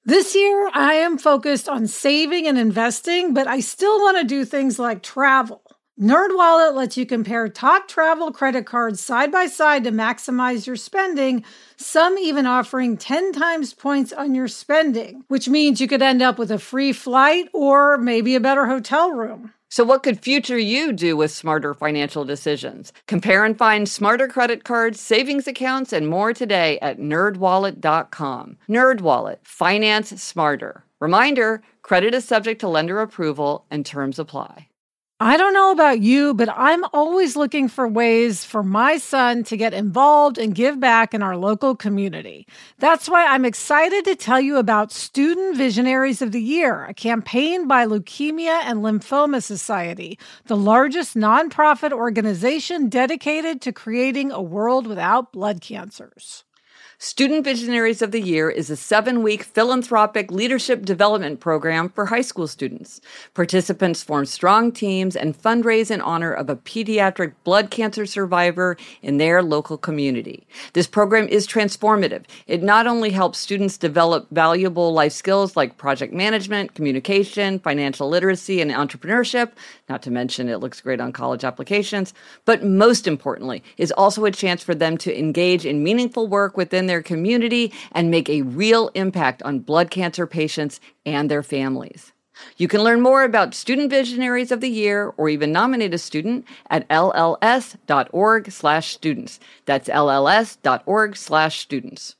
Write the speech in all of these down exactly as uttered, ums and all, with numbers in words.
This year, I am focused on saving and investing, but I still want to do things like travel. NerdWallet lets you compare top travel credit cards side by side to maximize your spending, some even offering ten times points on your spending, which means you could end up with a free flight or maybe a better hotel room. So what could future you do with smarter financial decisions? Compare and find smarter credit cards, savings accounts, and more today at nerd wallet dot com. NerdWallet. Finance smarter. Reminder, credit is subject to lender approval and terms apply. I don't know about you, but I'm always looking for ways for my son to get involved and give back in our local community. That's why I'm excited to tell you about Student Visionaries of the Year, a campaign by Leukemia and Lymphoma Society, the largest nonprofit organization dedicated to creating a world without blood cancers. Student Visionaries of the Year is a seven-week philanthropic leadership development program for high school students. Participants form strong teams and fundraise in honor of a pediatric blood cancer survivor in their local community. This program is transformative. It not only helps students develop valuable life skills like project management, communication, financial literacy, and entrepreneurship, not to mention it looks great on college applications, but most importantly, is also a chance for them to engage in meaningful work within their their community and make a real impact on blood cancer patients and their families. You can learn more about Student Visionaries of the Year or even nominate a student at L L S dot org slash students. That's L L S dot org slash students.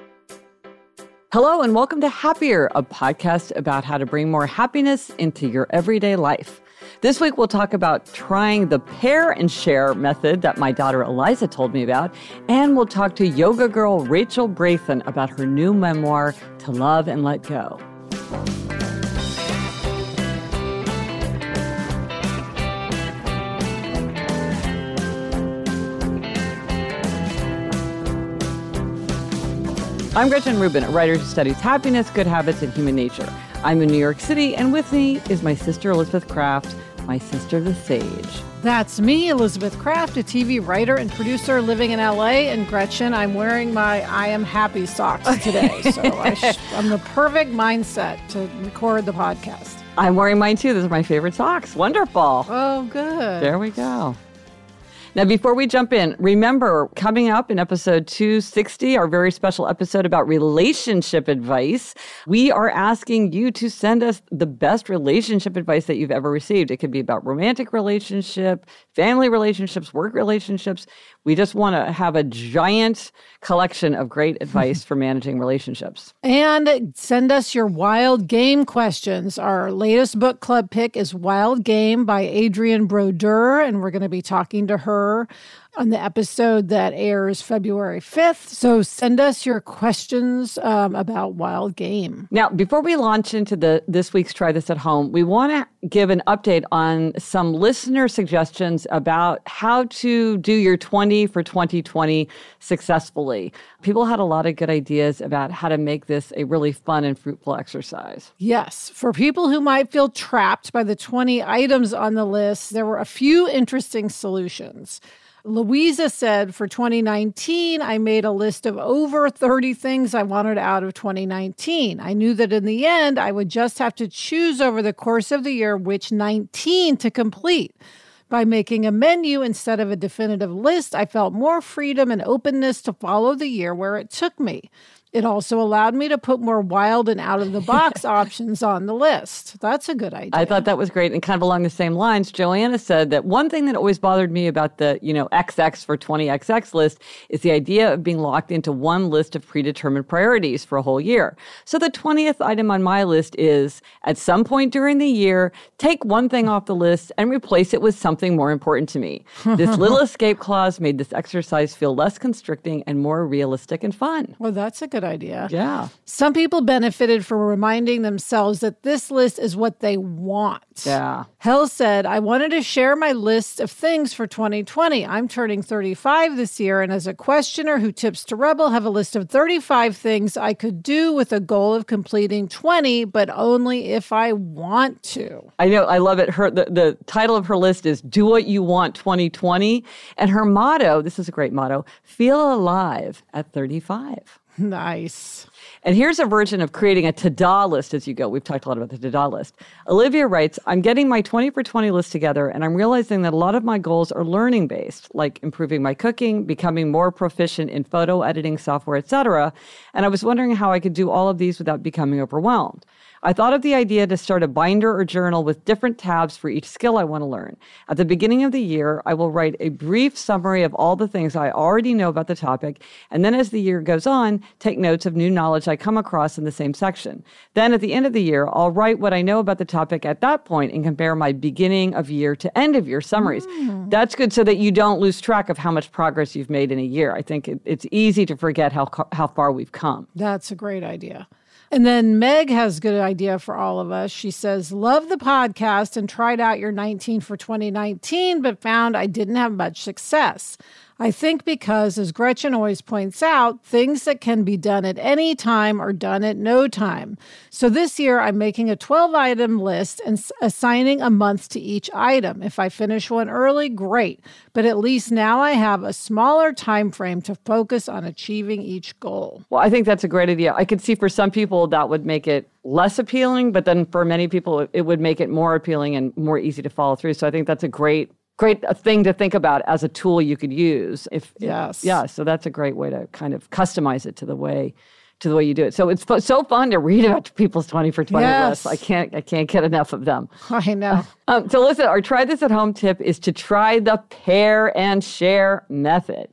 Hello and welcome to Happier, a podcast about how to bring more happiness into your everyday life. This week, we'll talk about trying the pair and share method that my daughter Eliza told me about, and we'll talk to yoga girl Rachel Brathen about her new memoir, To Love and Let Go. I'm Gretchen Rubin, a writer who studies happiness, good habits, and human nature. I'm in New York City, and with me is my sister Elizabeth Craft, my sister the Sage. That's me, Elizabeth Craft, a T V writer and producer living in L A. And Gretchen, I'm wearing my I Am Happy socks today. So I sh- I'm the perfect mindset to record the podcast. I'm wearing mine too. Those are my favorite socks. Wonderful. Oh, good. There we go. Now, before we jump in, remember, coming up in episode two sixty, our very special episode about relationship advice, we are asking you to send us the best relationship advice that you've ever received. It could be about romantic relationship, family relationships, work relationships. We just want to have a giant collection of great advice for managing relationships. And send us your wild game questions. Our latest book club pick is Wild Game by Adrienne Brodeur, and we're going to be talking to her on the episode that airs February fifth. So send us your questions um, about Wild Game. Now, before we launch into the this week's Try This at Home, we want to give an update on some listener suggestions about how to do your twenty for twenty twenty successfully. People had a lot of good ideas about how to make this a really fun and fruitful exercise. Yes. For people who might feel trapped by the twenty items on the list, there were a few interesting solutions. Louisa said, for twenty nineteen, I made a list of over thirty things I wanted out of twenty nineteen. I knew that in the end, I would just have to choose over the course of the year which nineteen to complete. By making a menu instead of a definitive list, I felt more freedom and openness to follow the year where it took me. It also allowed me to put more wild and out-of-the-box options on the list. That's a good idea. I thought that was great. And kind of along the same lines, Joanna said that one thing that always bothered me about the, you know, X X for twenty X X list is the idea of being locked into one list of predetermined priorities for a whole year. So the twentieth item on my list is, at some point during the year, take one thing off the list and replace it with something more important to me. This little escape clause made this exercise feel less constricting and more realistic and fun. Well, that's a good idea. Yeah. Some people benefited from reminding themselves that this list is what they want. Yeah. Hell said, I wanted to share my list of things for twenty twenty. I'm turning thirty-five this year, and as a questioner who tips to Rebel, have a list of thirty-five things I could do with a goal of completing twenty, but only if I want to. I know. I love it. Her the, the title of her list is Do What You Want twenty twenty. And her motto, this is a great motto, feel alive at thirty-five. Nice. And here's a version of creating a to-do list as you go. We've talked a lot about the to-do list. Olivia writes, I'm getting my twenty for twenty list together, and I'm realizing that a lot of my goals are learning-based, like improving my cooking, becoming more proficient in photo editing software, et cetera. And I was wondering how I could do all of these without becoming overwhelmed. I thought of the idea to start a binder or journal with different tabs for each skill I want to learn. At the beginning of the year, I will write a brief summary of all the things I already know about the topic, and then as the year goes on, take notes of new knowledge I come across in the same section. Then at the end of the year, I'll write what I know about the topic at that point and compare my beginning of year to end of year summaries. Mm. That's good so that you don't lose track of how much progress you've made in a year. I think it, it's easy to forget how how far we've come. That's a great idea. And then Meg has a good idea for all of us. She says, love the podcast and tried out your nineteen for twenty nineteen, but found I didn't have much success. I think because, as Gretchen always points out, things that can be done at any time are done at no time. So this year, I'm making a twelve-item list and assigning a month to each item. If I finish one early, great. But at least now I have a smaller time frame to focus on achieving each goal. Well, I think that's a great idea. I could see for some people that would make it less appealing, but then for many people, it would make it more appealing and more easy to follow through. So I think that's a great Great thing to think about as a tool you could use. If yes, yeah, so that's a great way to kind of customize it to the way to the way you do it. So it's f- so fun to read about people's twenty for twenty yes. lists. I can't I can't get enough of them. I know. Um, so listen, our try this at home tip is to try the pair and share method.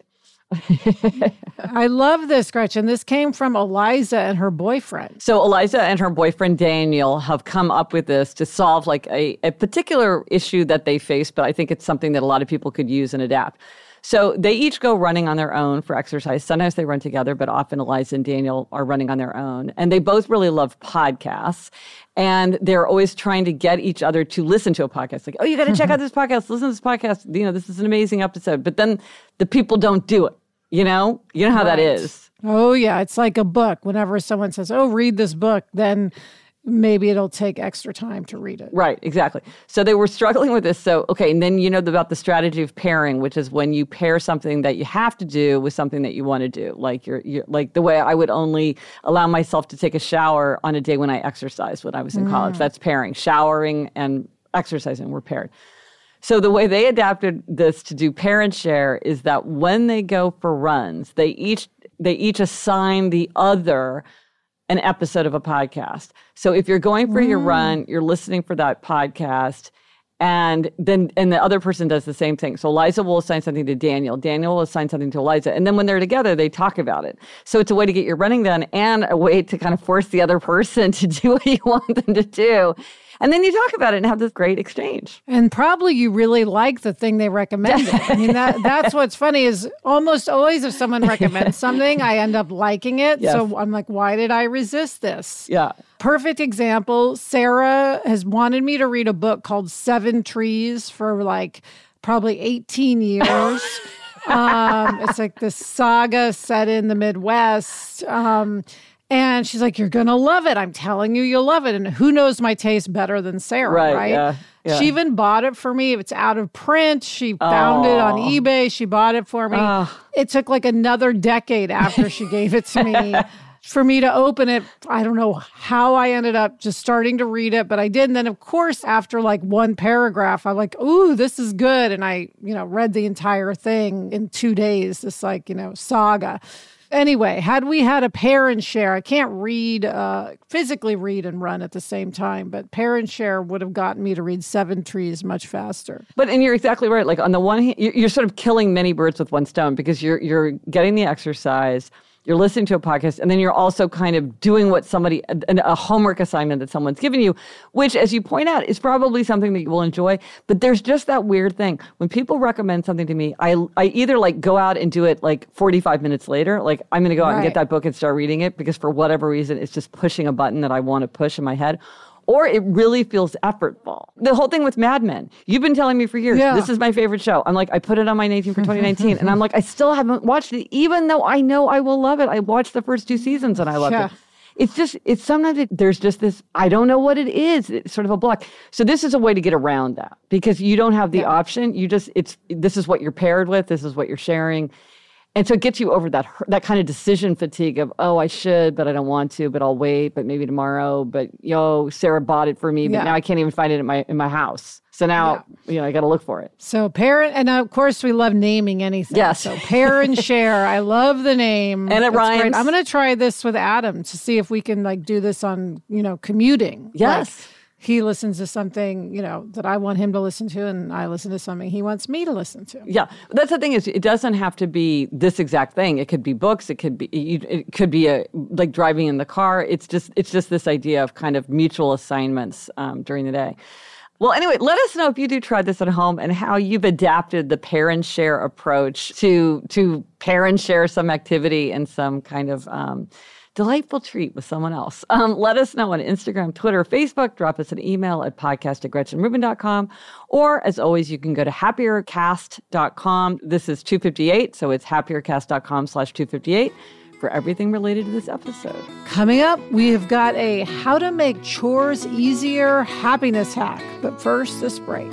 I love this, Gretchen. This came from Eliza and her boyfriend. So Eliza and her boyfriend, Daniel, have come up with this to solve like a, a particular issue that they face, but I think it's something that a lot of people could use and adapt. So they each go running on their own for exercise. Sometimes they run together, but often Eliza and Daniel are running on their own. And they both really love podcasts. And they're always trying to get each other to listen to a podcast. Like, oh, you got to check out this podcast. Listen to this podcast. You know, this is an amazing episode. But then the people don't do it. You know? You know how right. that is. Oh, yeah. It's like a book. Whenever someone says, oh, read this book, then maybe it'll take extra time to read it. Right, exactly. So they were struggling with this. So, okay, and then you know about the strategy of pairing, which is when you pair something that you have to do with something that you want to do. Like you're, you're like the way I would only allow myself to take a shower on a day when I exercised when I was in mm. college. That's pairing. Showering and exercising were paired. So the way they adapted this to do pair and share is that when they go for runs, they each they each assign the other an episode of a podcast. So if you're going for mm. your run, you're listening for that podcast, and then and the other person does the same thing. So Eliza will assign something to Daniel. Daniel will assign something to Eliza. And then when they're together, they talk about it. So it's a way to get your running done and a way to kind of force the other person to do what you want them to do. And then you talk about it and have this great exchange. And probably you really like the thing they recommended. I mean, that that's what's funny is almost always if someone recommends something, I end up liking it. Yes. So I'm like, why did I resist this? Yeah. Perfect example. Sarah has wanted me to read a book called Seven Trees for like probably eighteen years. um, it's like this saga set in the Midwest. Um And she's like, you're going to love it. I'm telling you, you'll love it. And who knows my taste better than Sarah, right? right? Yeah, yeah. She even bought it for me. It's out of print. She found oh. it on eBay. She bought it for me. Oh. It took like another decade after she gave it to me for me to open it. I don't know how I ended up just starting to read it, but I did. And then, of course, after like one paragraph, I'm like, ooh, this is good. And I, you know, read the entire thing in two days, this like, you know, saga. Anyway, had we had a pair and share, I can't read, uh, physically read and run at the same time, but pair and share would have gotten me to read Seven Trees much faster. But, and you're exactly right. Like on the one hand, you're sort of killing many birds with one stone because you're you're getting the exercise, you're listening to a podcast, and then you're also kind of doing what somebody, a, a homework assignment that someone's given you, which, as you point out, is probably something that you will enjoy. But there's just that weird thing. When people recommend something to me, I I either like go out and do it like forty-five minutes later, like I'm going to go out right. and get that book and start reading it because for whatever reason, it's just pushing a button that I want to push in my head. Or it really feels effortful. The whole thing with Mad Men. You've been telling me for years, yeah. this is my favorite show. I'm like, I put it on my nineteen for twenty nineteen. And I'm like, I still haven't watched it, even though I know I will love it. I watched the first two seasons and I loved yeah. it. It's just, it's sometimes it, there's just this, I don't know what it is. It's sort of a block. So this is a way to get around that because you don't have the yeah. option. You just, it's, this is what you're paired with. This is what you're sharing. And so it gets you over that that kind of decision fatigue of, oh, I should, but I don't want to, but I'll wait, but maybe tomorrow. But, yo, Sarah bought it for me, but yeah. now I can't even find it in my in my house. So now, yeah. you know, I got to look for it. So pair, and of course, we love naming anything. Yes. So pair and share. I love the name. And it That's rhymes. Great. I'm going to try this with Adam to see if we can like do this on, you know, commuting. Yes. Like, he listens to something, you know, that I want him to listen to, and I listen to something he wants me to listen to. Yeah, that's the thing is, it doesn't have to be this exact thing. It could be books. It could be it could be a, like driving in the car. It's just it's just this idea of kind of mutual assignments um, during the day. Well, anyway, let us know if you do try this at home and how you've adapted the pair and share approach to to pair and share some activity and some kind of um, delightful treat with someone else. Um, let us know on Instagram, Twitter, Facebook. Drop us an email at podcast at gretchen rubin dot com. Or, as always, you can go to happier cast dot com. This is two fifty-eight, so it's happier cast dot com slash two fifty-eight for everything related to this episode. Coming up, we have got a how to make chores easier happiness hack. But first, this break.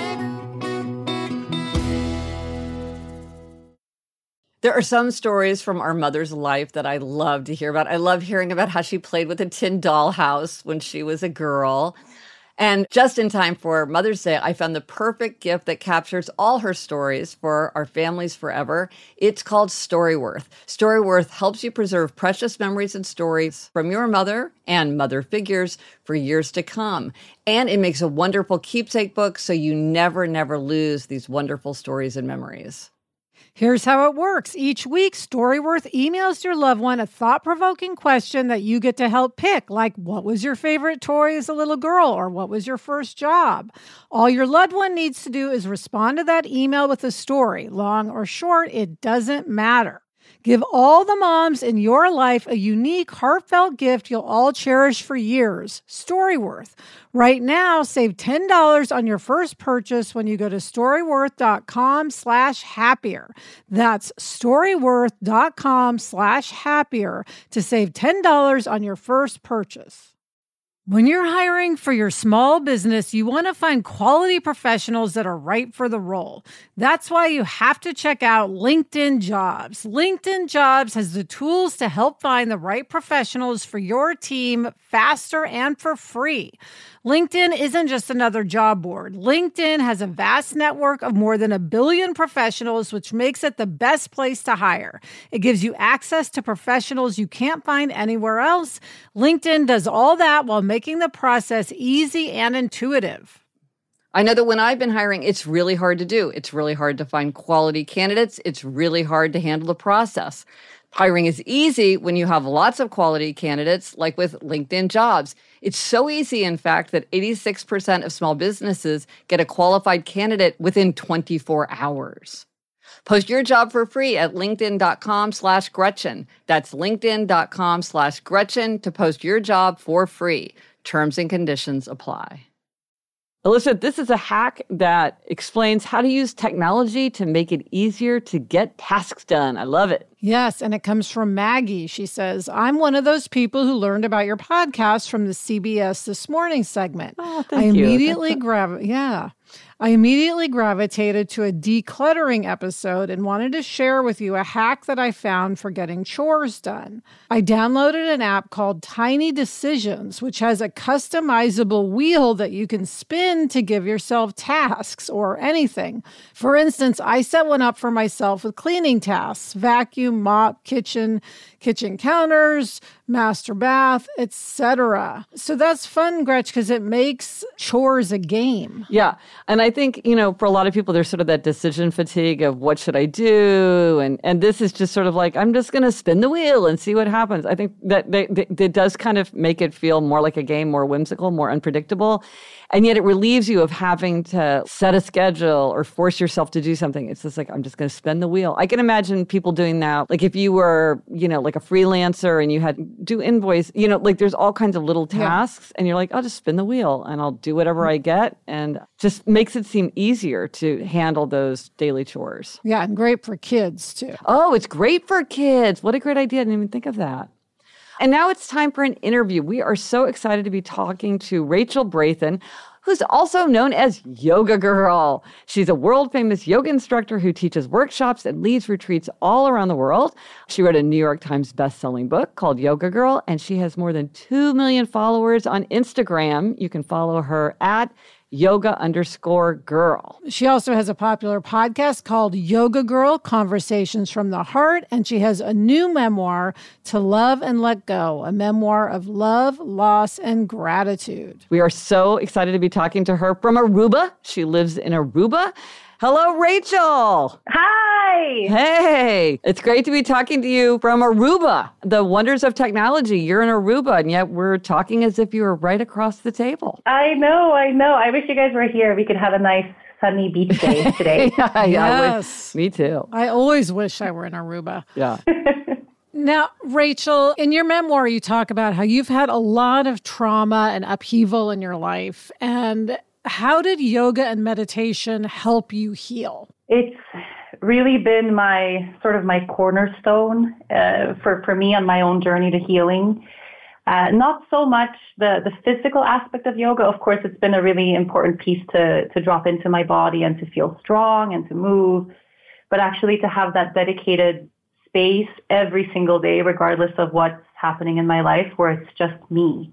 There are some stories from our mother's life that I love to hear about. I love hearing about how she played with a tin dollhouse when she was a girl. And just in time for Mother's Day, I found the perfect gift that captures all her stories for our families forever. It's called Storyworth. Storyworth helps you preserve precious memories and stories from your mother and mother figures for years to come. And it makes a wonderful keepsake book so you never, never lose these wonderful stories and memories. Here's how it works. Each week, Storyworth emails your loved one a thought-provoking question that you get to help pick, like what was your favorite toy as a little girl, or what was your first job? All your loved one needs to do is respond to that email with a story. Long or short, it doesn't matter. Give all the moms in your life a unique, heartfelt gift you'll all cherish for years. Storyworth. Right now, save ten dollars on your first purchase when you go to storyworth.com slash happier. That's storyworth.com slash happier to save ten dollars on your first purchase. When you're hiring for your small business, you want to find quality professionals that are right for the role. That's why you have to check out LinkedIn Jobs. LinkedIn Jobs has the tools to help find the right professionals for your team faster and for free. LinkedIn isn't just another job board. LinkedIn has a vast network of more than a billion professionals, which makes it the best place to hire. It gives you access to professionals you can't find anywhere else. LinkedIn does all that while making the process easy and intuitive. I know that when I've been hiring, it's really hard to do. It's really hard to find quality candidates. It's really hard to handle the process. Hiring is easy when you have lots of quality candidates, like with LinkedIn Jobs. It's so easy, in fact, that eighty-six percent of small businesses get a qualified candidate within twenty-four hours. Post your job for free at linkedin.com slash Gretchen. That's linkedin.com slash Gretchen to post your job for free. Terms and conditions apply. Alyssa, this is a hack that explains how to use technology to make it easier to get tasks done. I love it. Yes, and it comes from Maggie. She says, I'm one of those people who learned about your podcast from the C B S This Morning segment. Oh, thank I you. immediately grav- yeah. I immediately gravitated to a decluttering episode and wanted to share with you a hack that I found for getting chores done. I downloaded an app called Tiny Decisions, which has a customizable wheel that you can spin to give yourself tasks or anything. For instance, I set one up for myself with cleaning tasks, vacuum, mop, kitchen, kitchen counters, master bath, et cetera. So that's fun, Gretch, because it makes chores a game. Yeah. And I think, you know, for a lot of people, there's sort of that decision fatigue of what should I do? And and this is just sort of like, I'm just going to spin the wheel and see what happens. I think that they, they, it does kind of make it feel more like a game, more whimsical, more unpredictable. And yet it relieves you of having to set a schedule or force yourself to do something. It's just like, I'm just going to spin the wheel. I can imagine people doing that. Like if you were, you know, like a freelancer and you had to do invoice, you know, like there's all kinds of little tasks. Yeah. And you're like, I'll just spin the wheel and I'll do whatever I get. And just makes it seem easier to handle those daily chores. Yeah, and great for kids too. Oh, it's great for kids. What a great idea. I didn't even think of that. And now it's time for an interview. We are so excited to be talking to Rachel Brathen, who's also known as Yoga Girl. She's a world-famous yoga instructor who teaches workshops and leads retreats all around the world. She wrote a New York Times best-selling book called Yoga Girl, and she has more than two million followers on Instagram. You can follow her at yoga underscore girl. She also has a popular podcast called Yoga Girl, Conversations from the Heart, and she has a new memoir, To Love and Let Go, a memoir of love, loss, and gratitude. We are so excited to be talking to her from Aruba. She lives in Aruba. Hello, Rachel. Hi. Hey, it's great to be talking to you from Aruba, the wonders of technology. You're in Aruba, and yet we're talking as if you were right across the table. I know, I know. I wish you guys were here. We could have a nice sunny beach day today. yeah, yeah, yes. Me too. I always wish I were in Aruba. Yeah. Now, Rachel, in your memoir, you talk about how you've had a lot of trauma and upheaval in your life. And how did yoga and meditation help you heal? It's really been my sort of my cornerstone uh, for, for me on my own journey to healing. Uh, not so much the, the physical aspect of yoga. Of course, it's been a really important piece to, to drop into my body and to feel strong and to move, but actually to have that dedicated space every single day, regardless of what's happening in my life, where it's just me.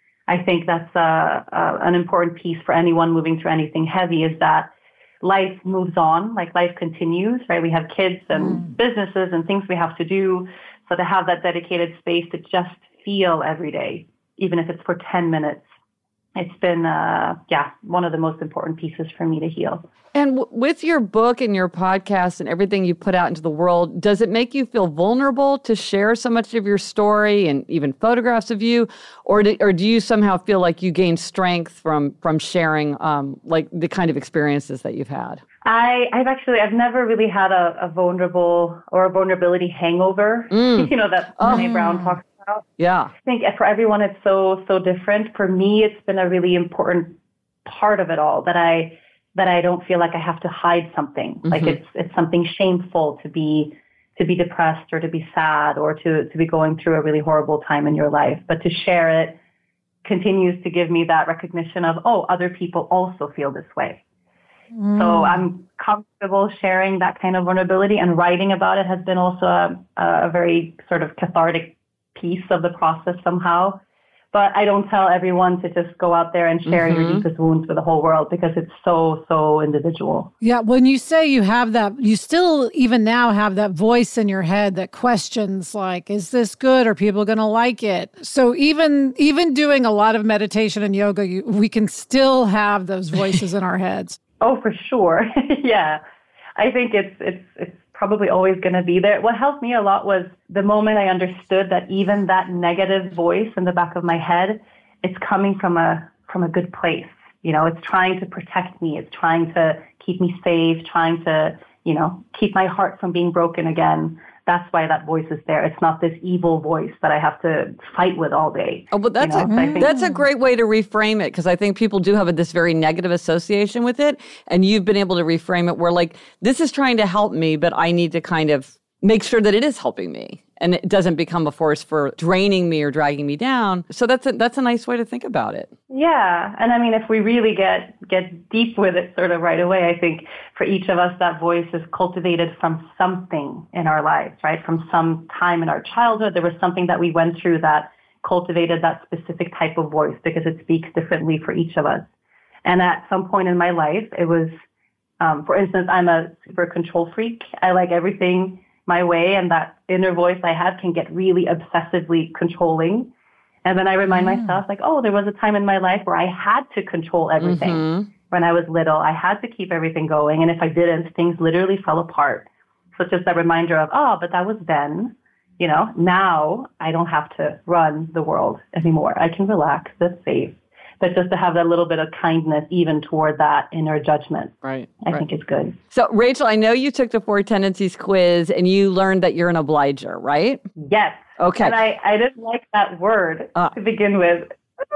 I think that's uh, uh, an important piece for anyone moving through anything heavy, is that life moves on, like life continues, right? We have kids and mm. businesses and things we have to do. So to have that dedicated space to just feel every day, even if it's for ten minutes, it's been, uh, yeah, one of the most important pieces for me to heal. And w- with your book and your podcast and everything you put out into the world, does it make you feel vulnerable to share so much of your story and even photographs of you? Or do, or do you somehow feel like you gain strength from from sharing um, like the kind of experiences that you've had? I, I've actually, I've never really had a, a vulnerable or a vulnerability hangover, mm. you know, that oh. Brené Brown talks about. Yeah. I think for everyone, it's so, so different. For me, it's been a really important part of it all that I, that I don't feel like I have to hide something. Mm-hmm. Like it's, it's something shameful to be, to be depressed or to be sad or to, to be going through a really horrible time in your life. But to share it continues to give me that recognition of, oh, other people also feel this way. Mm. So I'm comfortable sharing that kind of vulnerability, and writing about it has been also a, a very sort of cathartic piece of the process somehow. But I don't tell everyone to just go out there and share mm-hmm. your deepest wounds with the whole world, because it's so, so individual. Yeah, when you say you have that, you still even now have that voice in your head that questions like, is this good? Are people going to like it? So even even doing a lot of meditation and yoga, you, we can still have those voices in our heads. Oh, for sure. yeah. I think it's it's it's probably always going to be there. What helped me a lot was the moment I understood that even that negative voice in the back of my head, it's coming from a from a good place. You know, it's trying to protect me. It's trying to keep me safe, trying to, you know, keep my heart from being broken again. That's why that voice is there. It's not this evil voice that I have to fight with all day. Oh, but that's, you know? a, so think, that's a great way to reframe it, because I think people do have a, this very negative association with it. And you've been able to reframe it where, like, this is trying to help me, but I need to kind of make sure that it is helping me. And it doesn't become a force for draining me or dragging me down. So that's a, that's a nice way to think about it. Yeah. And I mean, if we really get get deep with it sort of right away, I think for each of us, that voice is cultivated from something in our lives, right? From some time in our childhood, there was something that we went through that cultivated that specific type of voice, because it speaks differently for each of us. And at some point in my life, it was, um, for instance, I'm a super control freak. I like everything my way, and that inner voice I have can get really obsessively controlling. And then I remind mm. myself, like, oh, there was a time in my life where I had to control everything. Mm-hmm. When I was little, I had to keep everything going. And if I didn't, things literally fell apart. So it's just that reminder of, oh, but that was then. You know, now I don't have to run the world anymore. I can relax, that's safe. But just to have that little bit of kindness even toward that inner judgment, right, I right. think is good. So, Rachel, I know you took the Four Tendencies quiz and you learned that you're an obliger, right? Yes. Okay. And I, I didn't like that word uh, to begin with.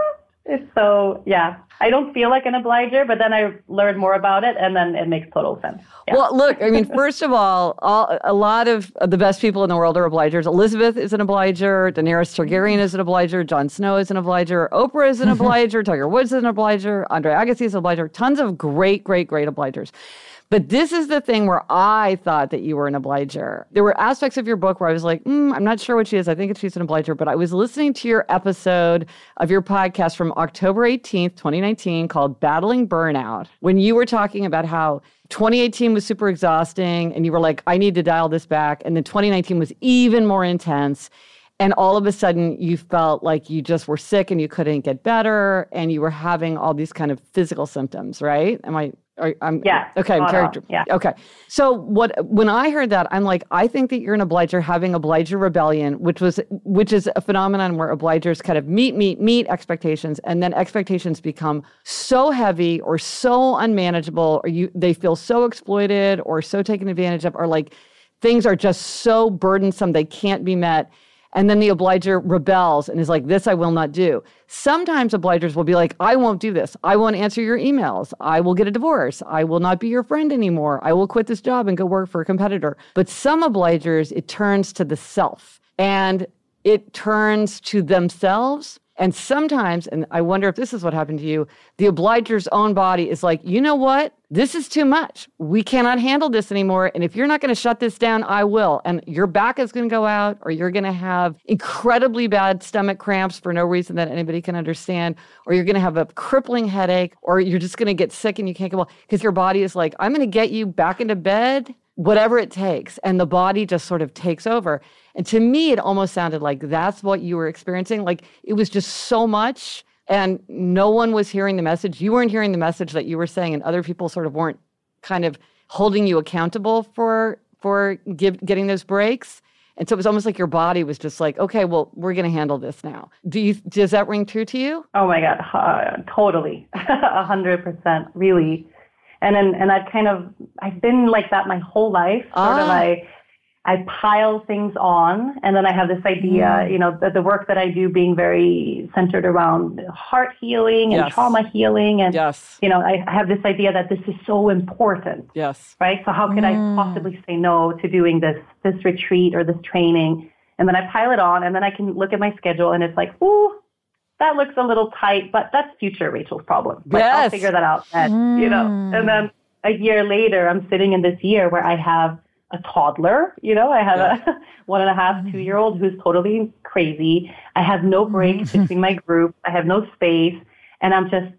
It's so, yeah. I don't feel like an obliger, but then I learned more about it, and then it makes total sense. Yeah. Well, look, I mean, first of all, all, a lot of the best people in the world are obligers. Elizabeth is an obliger. Daenerys Targaryen is an obliger. Jon Snow is an obliger. Oprah is an obliger. Tiger Woods is an obliger. Andre Agassi is an obliger. Tons of great, great, great obligers. But this is the thing where I thought that you were an obliger. There were aspects of your book where I was like, mm, I'm not sure what she is. I think she's an obliger. But I was listening to your episode of your podcast from October eighteenth, twenty nineteen, called Battling Burnout, when you were talking about how twenty eighteen was super exhausting and you were like, I need to dial this back. And then twenty nineteen was even more intense. And all of a sudden you felt like you just were sick and you couldn't get better and you were having all these kind of physical symptoms, right? Am I... Are, I'm, yeah. Okay. Character. Yeah. Okay. So what? When I heard that, I'm like, I think that you're an obliger having obliger rebellion, which was, which is a phenomenon where obligers kind of meet, meet, meet expectations, and then expectations become so heavy or so unmanageable, or you they feel so exploited or so taken advantage of, or like things are just so burdensome they can't be met. And then the obliger rebels and is like, this I will not do. Sometimes obligers will be like, I won't do this. I won't answer your emails. I will get a divorce. I will not be your friend anymore. I will quit this job and go work for a competitor. But some obligers, it turns to the self and it turns to themselves. And sometimes, and I wonder if this is what happened to you, the obliger's own body is like, you know what? This is too much. We cannot handle this anymore. And if you're not going to shut this down, I will. And your back is going to go out, or you're going to have incredibly bad stomach cramps for no reason that anybody can understand, or you're going to have a crippling headache, or you're just going to get sick and you can't go well, because your body is like, I'm going to get you back into bed, whatever it takes. And the body just sort of takes over. And to me, it almost sounded like that's what you were experiencing. Like it was just so much and no one was hearing the message. You weren't hearing the message that you were saying, and other people sort of weren't kind of holding you accountable for for give, getting those breaks. And so it was almost like your body was just like, okay, well, we're going to handle this now. Do you, does that ring true to you? Oh my God, uh, totally. A hundred percent, really. And then, and I've kind of, I've been like that my whole life. Sort ah. of, I, I pile things on, and then I have this idea, mm. you know, that the work that I do being very centered around heart healing and yes. trauma healing. And, yes. you know, I have this idea that this is so important. Yes. Right? So how could mm. I possibly say no to doing this, this retreat or this training? And then I pile it on, and then I can look at my schedule, and it's like, ooh, that looks a little tight, but that's future Rachel's problem. Like, yes. I'll figure that out then, mm. you know. And then a year later, I'm sitting in this year where I have a toddler, you know, I have yeah. a one and a half, two year old who's totally crazy. I have no breaks between my groups. I have no space. And I'm just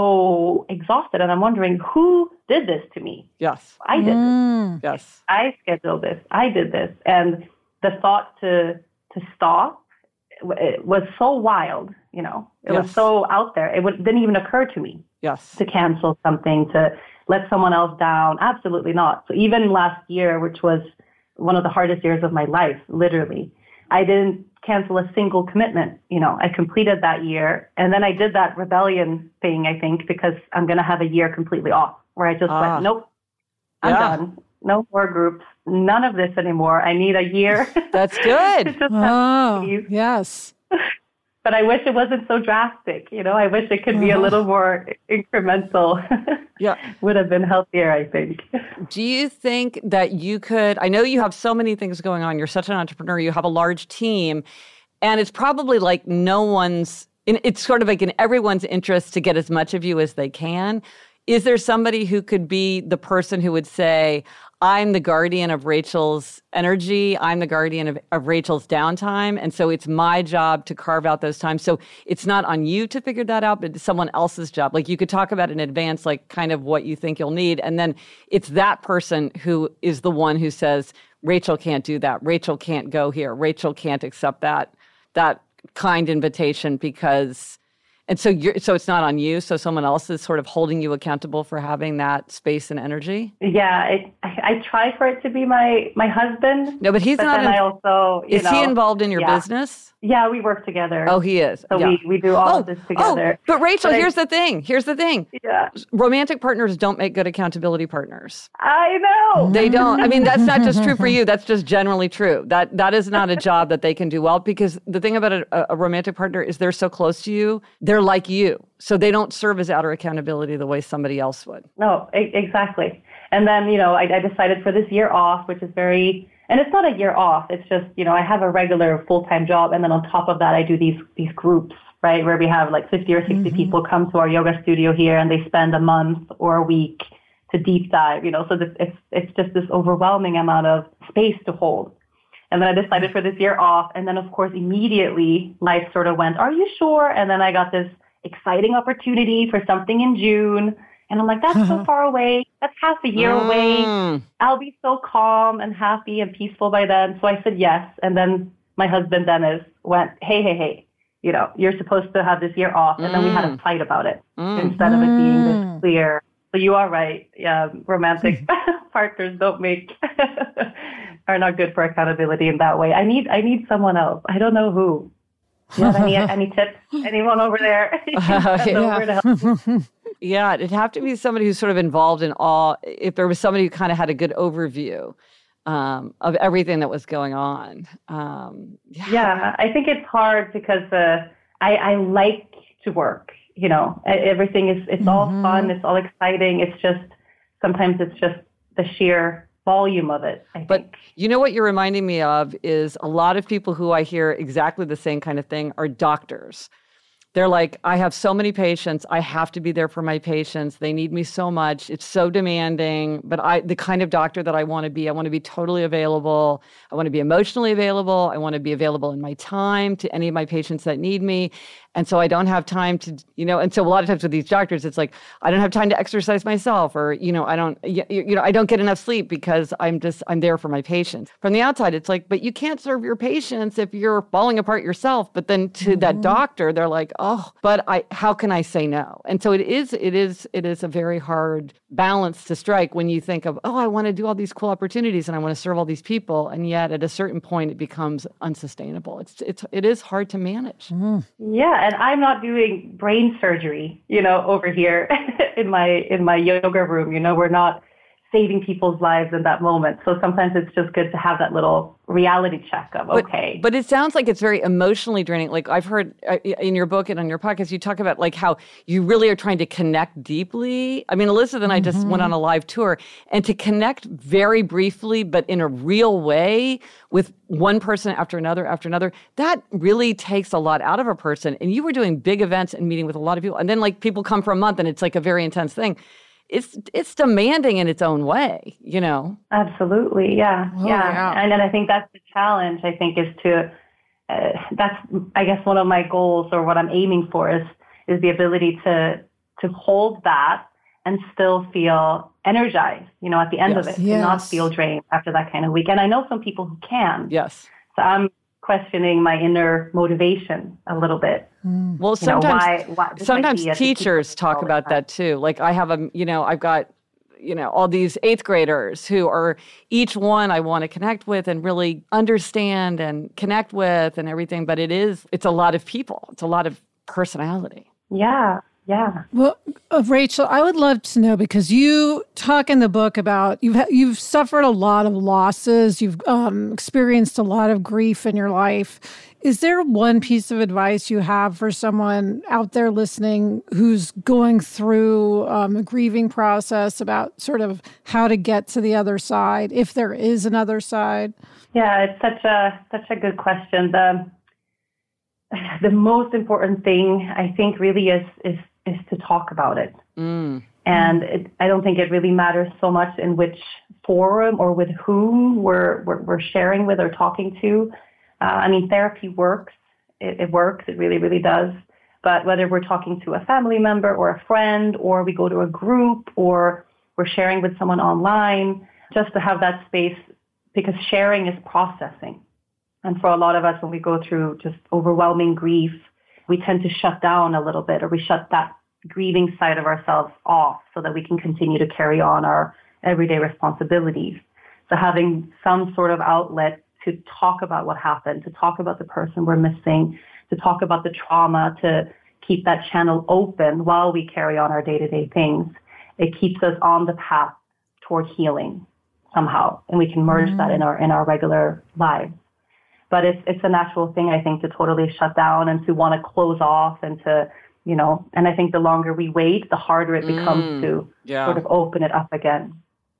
so exhausted. And I'm wondering, who did this to me? Yes. I did mm. this. Yes. I scheduled this. I did this. And the thought to, to stop, it was so wild, you know, it yes. was so out there. It would, didn't even occur to me yes. to cancel something, to let someone else down. Absolutely not. So even last year, which was one of the hardest years of my life, literally, I didn't cancel a single commitment. You know, I completed that year. And then I did that rebellion thing, I think, because I'm going to have a year completely off where I just ah. went, nope, I'm yeah. done. No more groups. None of this anymore. I need a year. That's good. Oh, yes. But I wish it wasn't so drastic. You know, I wish it could be a little more incremental. Yeah. Would have been healthier, I think. Do you think that you could, I know you have so many things going on. You're such an entrepreneur. You have a large team. And it's probably like no one's, it's sort of like in everyone's interest to get as much of you as they can. Is there somebody who could be the person who would say, I'm the guardian of Rachel's energy. I'm the guardian of, of Rachel's downtime. And so it's my job to carve out those times. So it's not on you to figure that out, but it's someone else's job. Like you could talk about in advance, like kind of what you think you'll need. And then it's that person who is the one who says, Rachel can't do that. Rachel can't go here. Rachel can't accept that, that kind invitation because... And so you're, so it's not on you. So someone else is sort of holding you accountable for having that space and energy. Yeah, it, I, I try for it to be my, my husband. No, but he's but not. Then in, I also, you is know, he involved in your yeah. business? Yeah, we work together. Oh, he is. So yeah. we, we do all oh, of this together. Oh, but Rachel, but here's I, the thing. Here's the thing. Yeah. Romantic partners don't make good accountability partners. I know. They don't. I mean, that's not just true for you. That's just generally true. That that is not a job that they can do well because the thing about a, a romantic partner is they're so close to you. They're they're like you. So they don't serve as outer accountability the way somebody else would. No, e- exactly. And then, you know, I, I decided for this year off, which is very, and it's not a year off. It's just, you know, I have a regular full-time job. And then on top of that, I do these, these groups, right, where we have like fifty or sixty mm-hmm. people come to our yoga studio here and they spend a month or a week to deep dive, you know, so this, it's, it's just this overwhelming amount of space to hold. And then I decided for this year off. And then, of course, immediately life sort of went, are you sure? And then I got this exciting opportunity for something in June. And I'm like, that's so far away. That's half a year mm. away. I'll be so calm and happy and peaceful by then. So I said yes. And then my husband, Dennis, went, hey, hey, hey, you know, you're supposed to have this year off. And mm. then we had a fight about it mm. instead of it being this clear. So you are right. Yeah, romantic partners don't make are not good for accountability in that way. I need I need someone else. I don't know who. Do you have any any tips? Anyone over there? Uh, yeah. Over to help? Yeah, it'd have to be somebody who's sort of involved in all. If there was somebody who kind of had a good overview um, of everything that was going on. Um, yeah. yeah, I think it's hard because uh, I I like to work. You know, everything is, it's mm-hmm. all fun. It's all exciting. It's just, sometimes it's just the sheer volume of it, I but think. You know what you're reminding me of is a lot of people who I hear exactly the same kind of thing are doctors. They're like, I have so many patients. I have to be there for my patients. They need me so much. It's so demanding. But I, the kind of doctor that I want to be, I want to be totally available. I want to be emotionally available. I want to be available in my time to any of my patients that need me. And so I don't have time to, you know, and so a lot of times with these doctors, it's like, I don't have time to exercise myself, or, you know, I don't, you, you know, I don't get enough sleep because I'm just, I'm there for my patients. From the outside, it's like, but you can't serve your patients if you're falling apart yourself. But then to mm-hmm. that doctor, they're like, oh, but I, how can I say no? And so it is, it is, it is a very hard balance to strike when you think of, oh, I want to do all these cool opportunities and I want to serve all these people. And yet at a certain point, it becomes unsustainable. It's, it's, it is hard to manage. Mm. Yeah. And I'm not doing brain surgery, you know, over here in my in my yoga room. You know, we're not saving people's lives in that moment. So sometimes it's just good to have that little reality check of, but, okay. But it sounds like it's very emotionally draining. Like I've heard uh, in your book and on your podcast, you talk about like how you really are trying to connect deeply. I mean, Elizabeth and I just mm-hmm. went on a live tour, and to connect very briefly, but in a real way with one person after another after another, that really takes a lot out of a person. And you were doing big events and meeting with a lot of people. And then like people come for a month and it's like a very intense thing. It's it's demanding in its own way, you know? Absolutely, yeah, oh, yeah. yeah. And then I think that's the challenge, I think, is to, uh, that's, I guess, one of my goals, or what I'm aiming for is is the ability to to hold that and still feel energized, you know, at the end yes. of it, yes. and not feel drained after that kind of week. And I know some people who can. Yes. So I'm questioning my inner motivation a little bit. Mm. Well, sometimes, you know, why, why, sometimes teachers talk about that too. Like I have a, you know, I've got, you know, all these eighth graders who are each one I want to connect with and really understand and connect with and everything. But it is, it's a lot of people. It's a lot of personality. Yeah. Yeah. Well, uh, Rachel, I would love to know, because you talk in the book about you've you've suffered a lot of losses, you've um, experienced a lot of grief in your life. Is there one piece of advice you have for someone out there listening who's going through um, a grieving process about sort of how to get to the other side, if there is another side? Yeah, it's such a such a good question. The the most important thing, I think, really is is is to talk about it. Mm. And it, I don't think it really matters so much in which forum or with whom we're, we're, we're sharing with or talking to. Uh, I mean, therapy works. It, it works. It really, really does. But whether we're talking to a family member or a friend, or we go to a group, or we're sharing with someone online, just to have that space, because sharing is processing. And for a lot of us, when we go through just overwhelming grief, we tend to shut down a little bit, or we shut that grieving side of ourselves off so that we can continue to carry on our everyday responsibilities. So having some sort of outlet to talk about what happened, to talk about the person we're missing, to talk about the trauma, to keep that channel open while we carry on our day-to-day things, it keeps us on the path toward healing somehow, and we can merge mm-hmm. that in our in our regular lives. But it's it's a natural thing, I think, to totally shut down and to want to close off and to you know, and I think the longer we wait, the harder it becomes Mm, to yeah. sort of open it up again.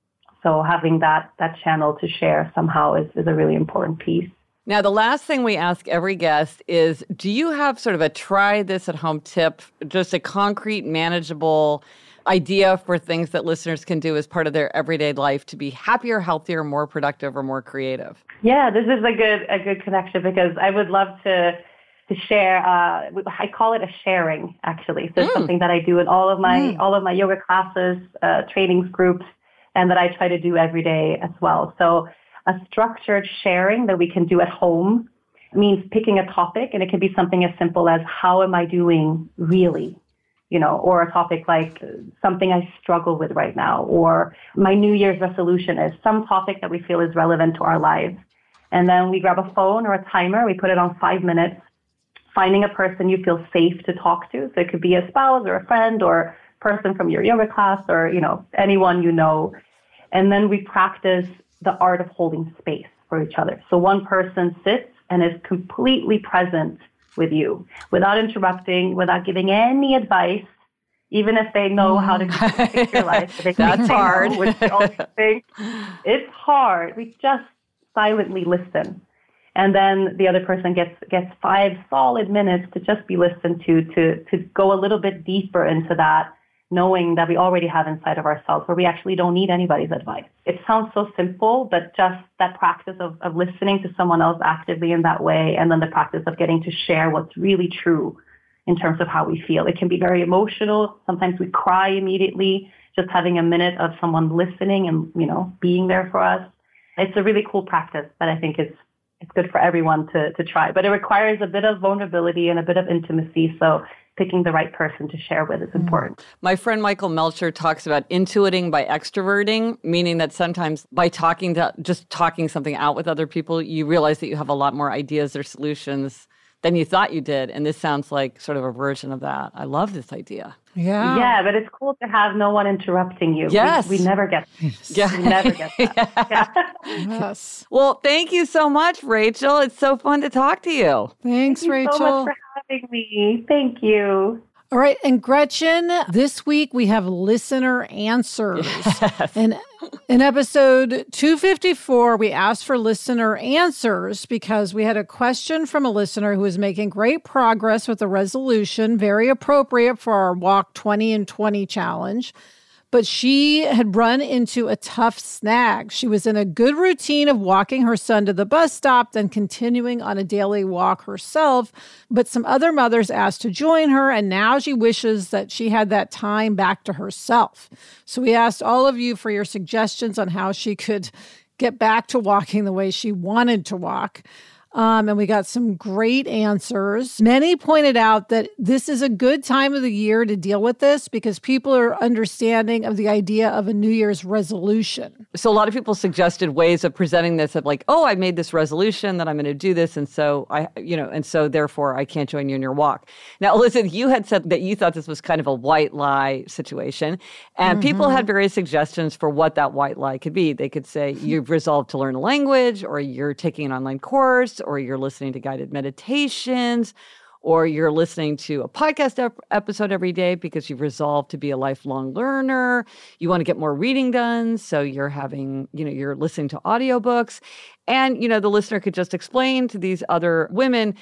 So having that that channel to share somehow is, is a really important piece. Now, the last thing we ask every guest is, do you have sort of a try this at home tip, just a concrete, manageable idea for things that listeners can do as part of their everyday life to be happier, healthier, more productive, or more creative? Yeah, this is a good a good connection because I would love to to share. Uh, I call it a sharing, actually. So it's Mm. something that I do in all of my Mm. all of my yoga classes, uh, trainings, groups, and that I try to do every day as well. So a structured sharing that we can do at home means picking a topic, and it can be something as simple as, how am I doing really? You know, or a topic like something I struggle with right now, or my New Year's resolution is some topic that we feel is relevant to our lives. And then we grab a phone or a timer, we put it on five minutes, finding a person you feel safe to talk to. So it could be a spouse or a friend or person from your yoga class or, you know, anyone you know. And then we practice the art of holding space for each other. So one person sits and is completely present with you without interrupting, without giving any advice, even if they know how to fix your life. They That's say hard. No, which we always think. It's hard. We just silently listen. And then the other person gets gets five solid minutes to just be listened to, to, to go a little bit deeper into that, knowing that we already have inside of ourselves where we actually don't need anybody's advice. It sounds so simple, but just that practice of, of listening to someone else actively in that way, and then the practice of getting to share what's really true in terms of how we feel. It can be very emotional. Sometimes we cry immediately, just having a minute of someone listening and, you know, being there for us. It's a really cool practice that I think is it's good for everyone to, to try. But it requires a bit of vulnerability and a bit of intimacy. So picking the right person to share with is important. My friend Michael Melcher talks about intuiting by extroverting, meaning that sometimes by talking to just talking something out with other people, you realize that you have a lot more ideas or solutions than you thought you did. And this sounds like sort of a version of that. I love this idea. Yeah. Yeah, but it's cool to have no one interrupting you. Yes. We, we never get Yeah. We never get that. Yeah. Yes. Well, thank you so much, Rachel. It's so fun to talk to you. Thanks, Thank you Rachel. so much for having me. Thank you. All right. And Gretchen, this week we have listener answers. Yes. And in episode two fifty-four, we asked for listener answers because we had a question from a listener who was making great progress with a resolution, very appropriate for our Walk twenty and twenty challenge. But she had run into a tough snag. She was in a good routine of walking her son to the bus stop, then continuing on a daily walk herself. But some other mothers asked to join her, and now she wishes that she had that time back to herself. So we asked all of you for your suggestions on how she could get back to walking the way she wanted to walk. Um, and we got some great answers. Many pointed out that this is a good time of the year to deal with this because people are understanding of the idea of a New Year's resolution. So a lot of people suggested ways of presenting this of like, oh, I made this resolution that I'm going to do this. And so I, you know, and so therefore I can't join you in your walk. Now, Elizabeth, you had said that you thought this was kind of a white lie situation. And mm-hmm. people had various suggestions for what that white lie could be. They could say you've resolved to learn a language, or you're taking an online course, or you're listening to guided meditations, or you're listening to a podcast ep- episode every day because you've resolved to be a lifelong learner. You want to get more reading done, so you're having, you know, you're listening to audiobooks. And, you know, the listener could just explain to these other women,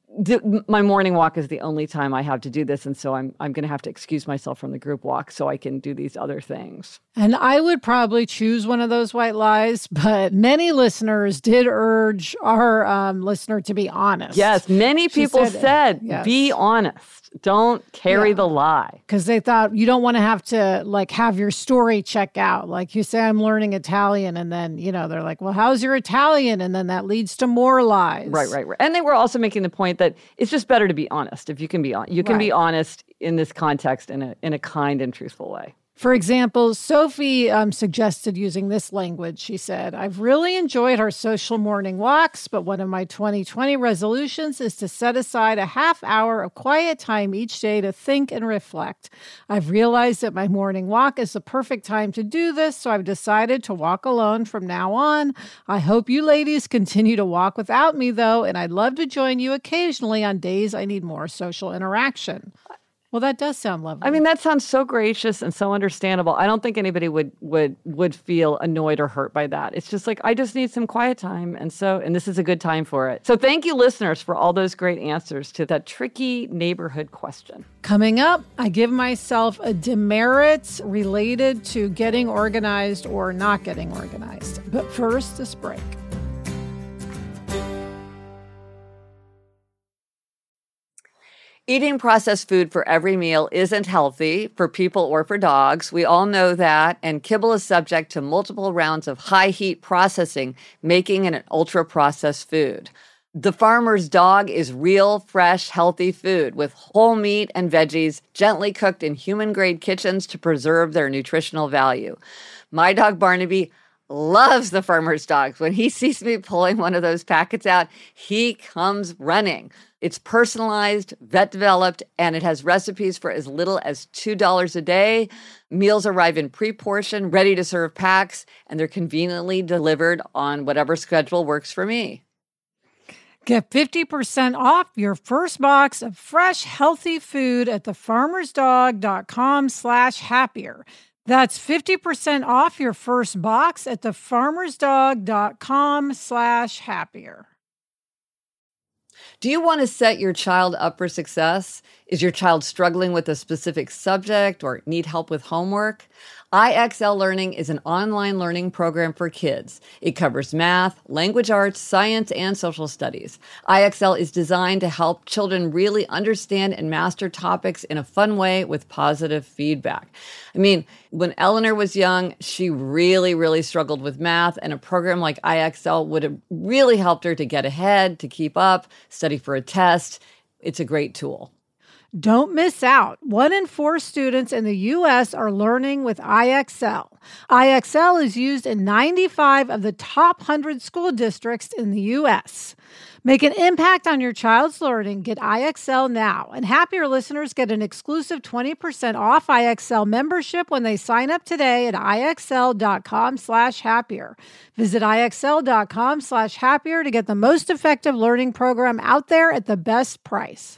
my morning walk is the only time I have to do this, and so I'm I'm going to have to excuse myself from the group walk so I can do these other things. And I would probably choose one of those white lies, but many listeners did urge our um, listener to be honest. Yes, many people said, said, yes. Be honest. Don't carry yeah. the lie. Because they thought you don't want to have to like have your story check out. Like you say, I'm learning Italian. And then, you know, they're like, well, how's your Italian? And then that leads to more lies. Right, right, right. And they were also making the point that it's just better to be honest. If you can be honest, you can right. be honest in this context in a in a kind and truthful way. For example, Sophie um, suggested using this language. She said, I've really enjoyed our social morning walks, but one of my twenty twenty resolutions is to set aside a half hour of quiet time each day to think and reflect. I've realized that my morning walk is the perfect time to do this, so I've decided to walk alone from now on. I hope you ladies continue to walk without me, though, and I'd love to join you occasionally on days I need more social interaction. Well, that does sound lovely. I mean, that sounds so gracious and so understandable. I don't think anybody would would would feel annoyed or hurt by that. It's just like, I just need some quiet time. And so, and this is a good time for it. So thank you, listeners, for all those great answers to that tricky neighborhood question. Coming up, I give myself a demerit related to getting organized or not getting organized. But first, this break. Eating processed food for every meal isn't healthy for people or for dogs. We all know that, and kibble is subject to multiple rounds of high heat processing, making it an ultra-processed food. The Farmer's Dog is real, fresh, healthy food with whole meat and veggies gently cooked in human-grade kitchens to preserve their nutritional value. My dog Barnaby loves the Farmer's Dogs. When he sees me pulling one of those packets out, he comes running. It's personalized, vet-developed, and it has recipes for as little as two dollars a day. Meals arrive in pre-portioned, ready-to-serve packs, and they're conveniently delivered on whatever schedule works for me. Get fifty percent off your first box of fresh, healthy food at thefarmersdog.com slash happier. That's fifty percent off your first box at thefarmersdog.com slash happier. Do you want to set your child up for success? Is your child struggling with a specific subject or need help with homework? I X L Learning is an online learning program for kids. It covers math, language arts, science, and social studies. I X L is designed to help children really understand and master topics in a fun way with positive feedback. I mean, when Eleanor was young, she really, really struggled with math, and a program like I X L would have really helped her to get ahead, to keep up, study for a test. It's a great tool. Don't miss out. One in four students in the U S are learning with I X L. I X L is used in ninety-five of the top one hundred school districts in the U S. Make an impact on your child's learning. Get I X L now. And Happier listeners get an exclusive twenty percent off I X L membership when they sign up today at IXL.com slash happier. Visit IXL.com slash happier to get the most effective learning program out there at the best price.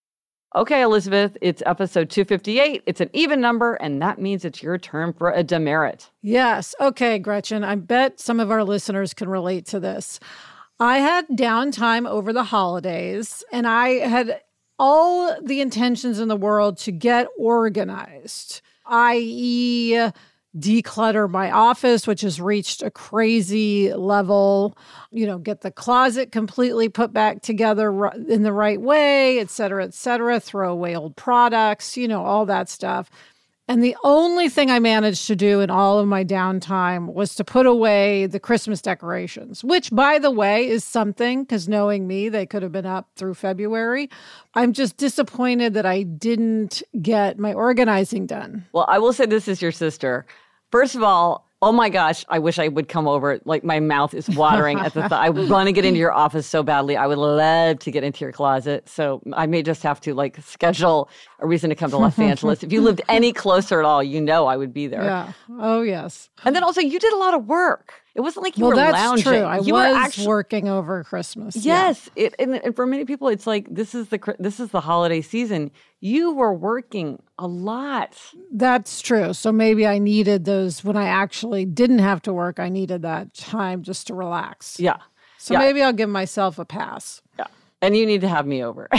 Okay, Elizabeth, it's episode two fifty-eight. It's an even number, and that means it's your turn for a demerit. Yes. Okay, Gretchen, I bet some of our listeners can relate to this. I had downtime over the holidays, and I had all the intentions in the world to get organized, that is, declutter my office, which has reached a crazy level, you know, get the closet completely put back together in the right way, et cetera, et cetera, throw away old products, you know, all that stuff. And the only thing I managed to do in all of my downtime was to put away the Christmas decorations, which, by the way, is something, because knowing me, they could have been up through February. I'm just disappointed that I didn't get my organizing done. Well, I will say this is your sister. First of all, oh my gosh, I wish I would come over. Like, my mouth is watering at the thought. I want to get into your office so badly. I would love to get into your closet. So I may just have to, like, schedule a reason to come to Los Angeles. If you lived any closer at all, you know I would be there. Yeah. Oh, yes. And then also, you did a lot of work. It wasn't like you well, were that's lounging. True. I you was were actually working over Christmas. Yes, yeah. it, and, and for many people, it's like this is the this is the holiday season. You were working a lot. That's true. So maybe I needed those when I actually didn't have to work. I needed that time just to relax. Yeah. So yeah. maybe I'll give myself a pass. Yeah. And you need to have me over.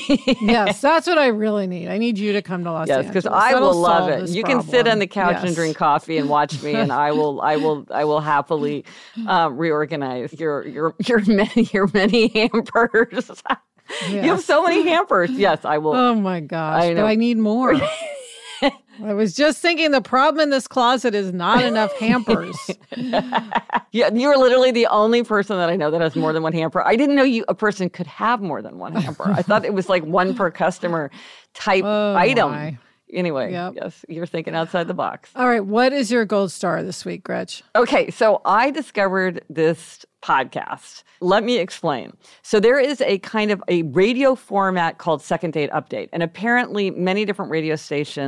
Yes, that's what I really need. I need you to come to Los yes, Angeles. Yes, because I That'll will love it. You problem. can sit on the couch yes. and drink coffee and watch me, and I will, I will, I will happily uh, reorganize your your your many your many hampers. Yes. You have so many hampers. Yes, I will. Oh my gosh! I know. But I need more. I was just thinking the problem in this closet is not enough hampers. Yeah, you're literally the only person that I know that has more than one hamper. I didn't know you a person could have more than one hamper. I thought it was like one per customer type oh, item. My. Anyway, yep. Yes, you're thinking outside the box. All right, what is your gold star this week, Gretch? Okay, so I discovered this podcast. Let me explain. So there is a kind of a radio format called Second Date Update. And apparently many different radio stations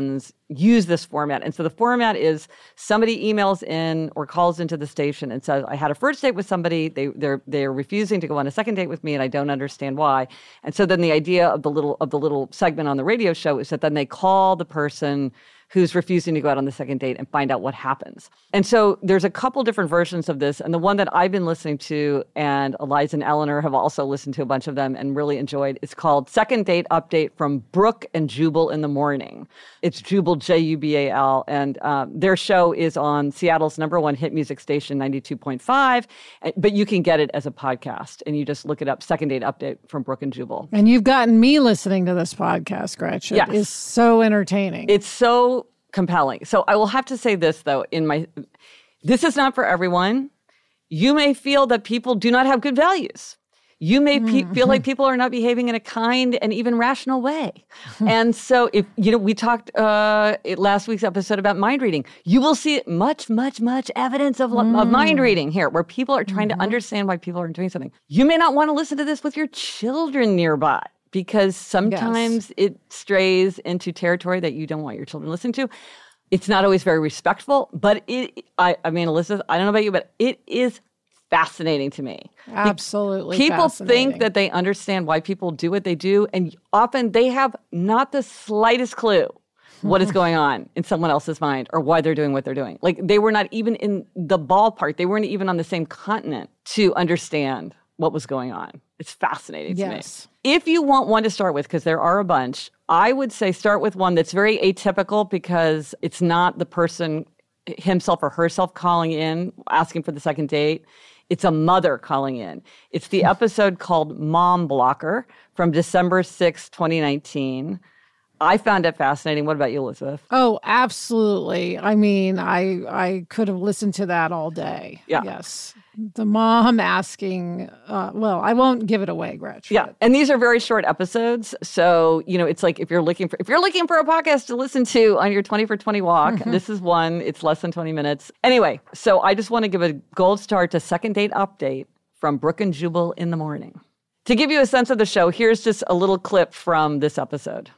use this format. And so the format is somebody emails in or calls into the station and says, I had a first date with somebody. They, they're they're refusing to go on a second date with me, and I don't understand why. And so then the idea of the little of the little segment on the radio show is that then they call the person who's refusing to go out on the second date and find out what happens. And so there's a couple different versions of this. And the one that I've been listening to, and Eliza and Eleanor have also listened to a bunch of them and really enjoyed, is called Second Date Update from Brooke and Jubal in the Morning. It's Jubal, J U B A L. And um, their show is on Seattle's number one hit music station, ninety-two point five. But you can get it as a podcast. And you just look it up, Second Date Update from Brooke and Jubal. And you've gotten me listening to this podcast, Gretchen. Yes. It is so entertaining. It's so compelling. So I will have to say this, though, in my, this is not for everyone. You may feel that people do not have good values. You may pe- mm-hmm. feel like people are not behaving in a kind and even rational way. And so if, you know, we talked uh, last week's episode about mind reading. You will see much, much, much evidence of, mm. of mind reading here, where people are trying mm-hmm. to understand why people aren't doing something. You may not want to listen to this with your children nearby, because sometimes yes. it strays into territory that you don't want your children listening to. It's not always very respectful, but it, I, I mean, Elizabeth, I don't know about you, but it is fascinating to me. Absolutely People think that they understand why people do what they do, and often they have not the slightest clue what is going on in someone else's mind or why they're doing what they're doing. Like, they were not even in the ballpark. They weren't even on the same continent to understand what was going on. It's fascinating to yes. me. If you want one to start with, because there are a bunch, I would say start with one that's very atypical, because it's not the person himself or herself calling in, asking for the second date. It's a mother calling in. It's the episode called Mom Blocker from December sixth, twenty nineteen. I found it fascinating. What about you, Elizabeth? Oh, absolutely. I mean, I I could have listened to that all day. Yeah. Yes. The mom asking, uh, well, I won't give it away, Gretchen. Yeah. And these are very short episodes. So, you know, it's like if you're looking for if you're looking for a podcast to listen to on your twenty for twenty walk, mm-hmm. this is one. It's less than twenty minutes. Anyway, so I just want to give a gold star to Second Date Update from Brooke and Jubal in the Morning. To give you a sense of the show, here's just a little clip from this episode.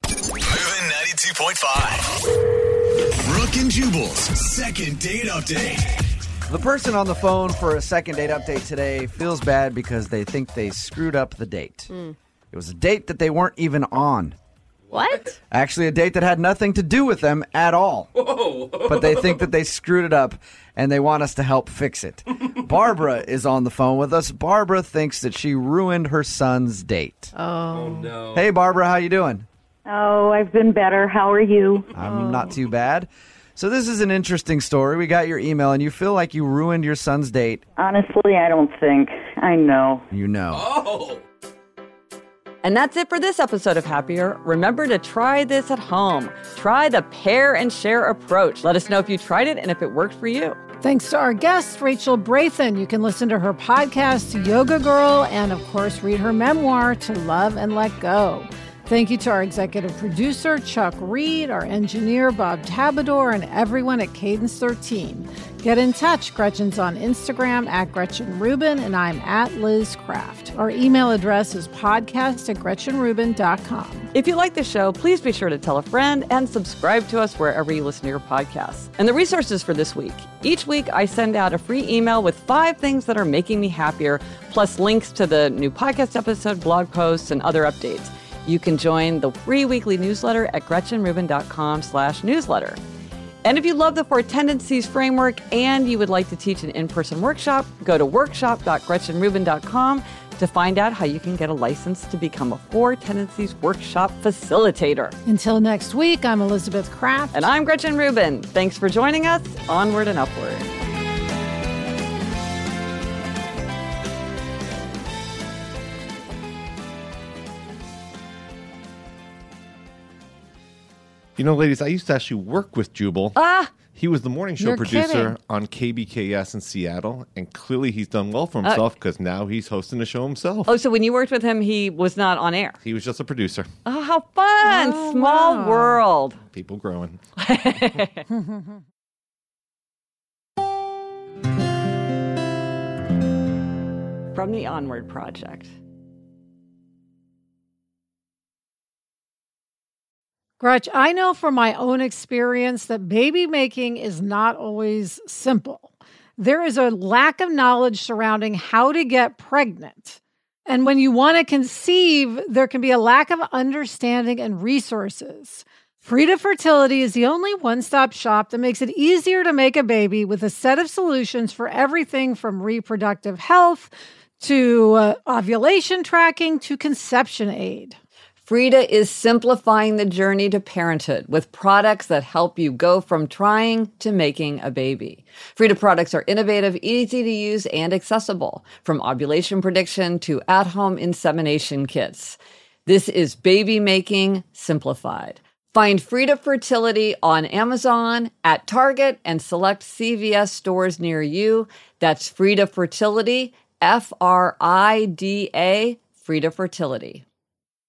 Moving ninety-two point five. Brooke and Jubal's Second Date Update. The person on the phone for a second date update today feels bad because they think they screwed up the date. Mm. It was a date that they weren't even on. What? Actually, a date that had nothing to do with them at all. Whoa. But they think that they screwed it up, and they want us to help fix it. Barbara is on the phone with us. Barbara thinks that she ruined her son's date. Oh, oh no. Hey, Barbara, how you doing? Oh, I've been better. How are you? I'm oh. not too bad. So this is an interesting story. We got your email, and you feel like you ruined your son's date. Honestly, I don't think. I know. You know. Oh! And that's it for this episode of Happier. Remember to try this at home. Try the pair and share approach. Let us know if you tried it and if it worked for you. Thanks to our guest, Rachel Brathen. You can listen to her podcast, Yoga Girl, and of course, read her memoir, To Love and Let Go. Thank you to our executive producer, Chuck Reed, our engineer, Bob Tabador, and everyone at Cadence thirteen. Get in touch. Gretchen's on Instagram at Gretchen Rubin, and I'm at Liz Craft. Our email address is podcast at gretchen rubin dot com. If you like the show, please be sure to tell a friend and subscribe to us wherever you listen to your podcasts. And the resources for this week. Each week, I send out a free email with five things that are making me happier, plus links to the new podcast episode, blog posts, and other updates. You can join the free weekly newsletter at gretchen rubin dot com slash newsletter. And if you love the Four Tendencies framework and you would like to teach an in-person workshop, go to workshop dot gretchen rubin dot com to find out how you can get a license to become a Four Tendencies workshop facilitator. Until next week, I'm Elizabeth Craft. And I'm Gretchen Rubin. Thanks for joining us. Onward and upward. You know, ladies, I used to actually work with Jubal. Ah! He was the morning show You're producer kidding. on K B K S in Seattle, and clearly he's done well for himself because uh, now he's hosting the show himself. Oh, so when you worked with him, he was not on air? He was just a producer. Oh, how fun! Oh, Small wow. world. People growing. From the Onward Project. Gretch, I know from my own experience that baby making is not always simple. There is a lack of knowledge surrounding how to get pregnant. And when you want to conceive, there can be a lack of understanding and resources. Frida Fertility is the only one-stop shop that makes it easier to make a baby with a set of solutions for everything from reproductive health to uh, ovulation tracking to conception aid. Frida is simplifying the journey to parenthood with products that help you go from trying to making a baby. Frida products are innovative, easy to use, and accessible, from ovulation prediction to at-home insemination kits. This is baby making simplified. Find Frida Fertility on Amazon, at Target, and select C V S stores near you. That's Frida Fertility, F R I D A, Frida Fertility.